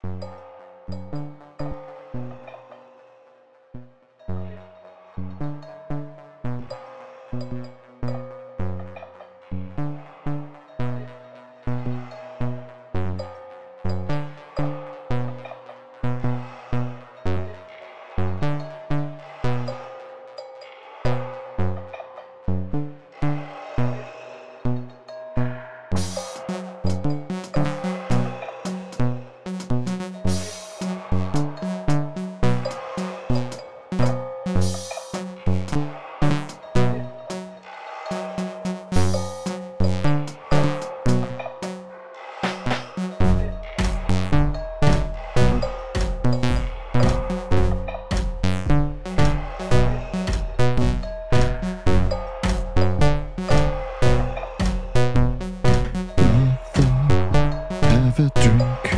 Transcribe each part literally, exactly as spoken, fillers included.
Have a drink.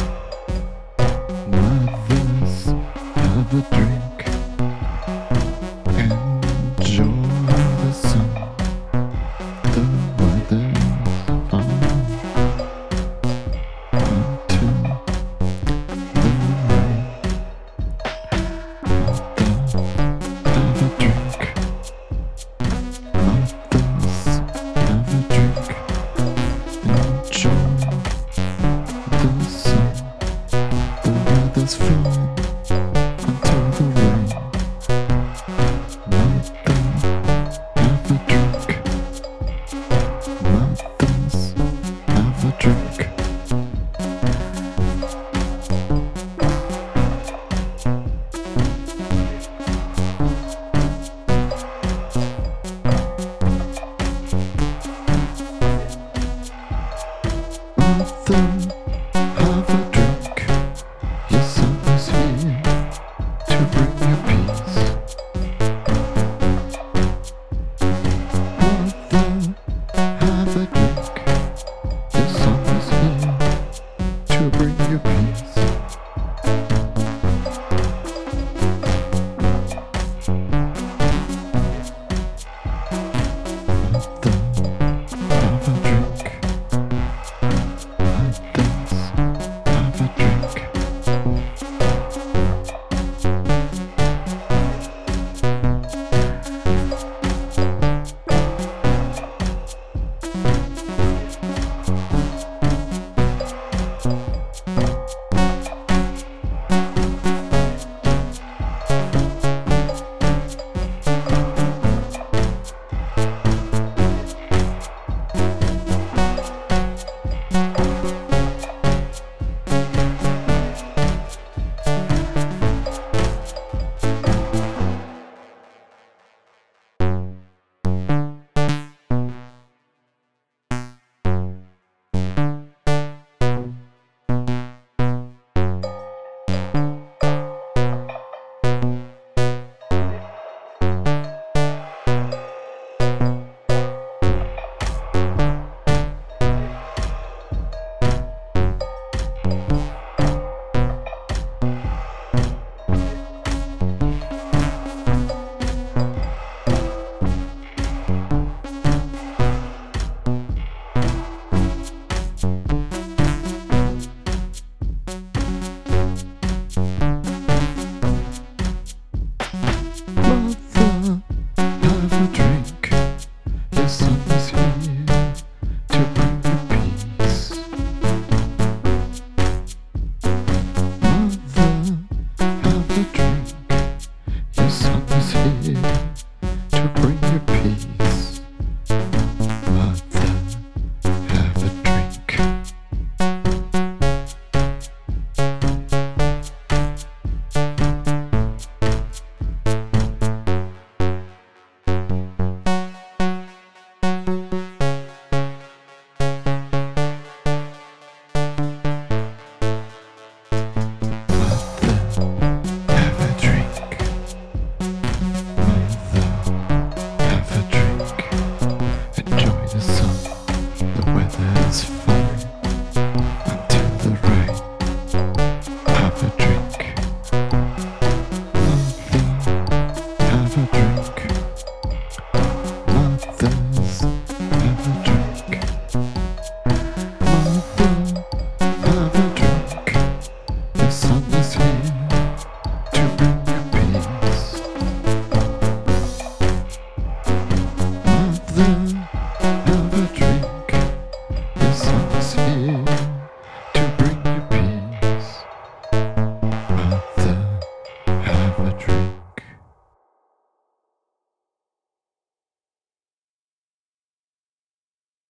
Mothers, have a drink. Enjoy the sun. The weather's fine until the rain. Mother, have a drink. Mothers, have a drink. Enjoy the sun, the weather's fine until the rain. Mother, have a drink. Mothers, have a drink. Mother, have a drink. Your son is here to bring you peace. Mother, have a drink. Your son is here to bring you peace. Mother, have a drink. Mothers, have a drink. sun is here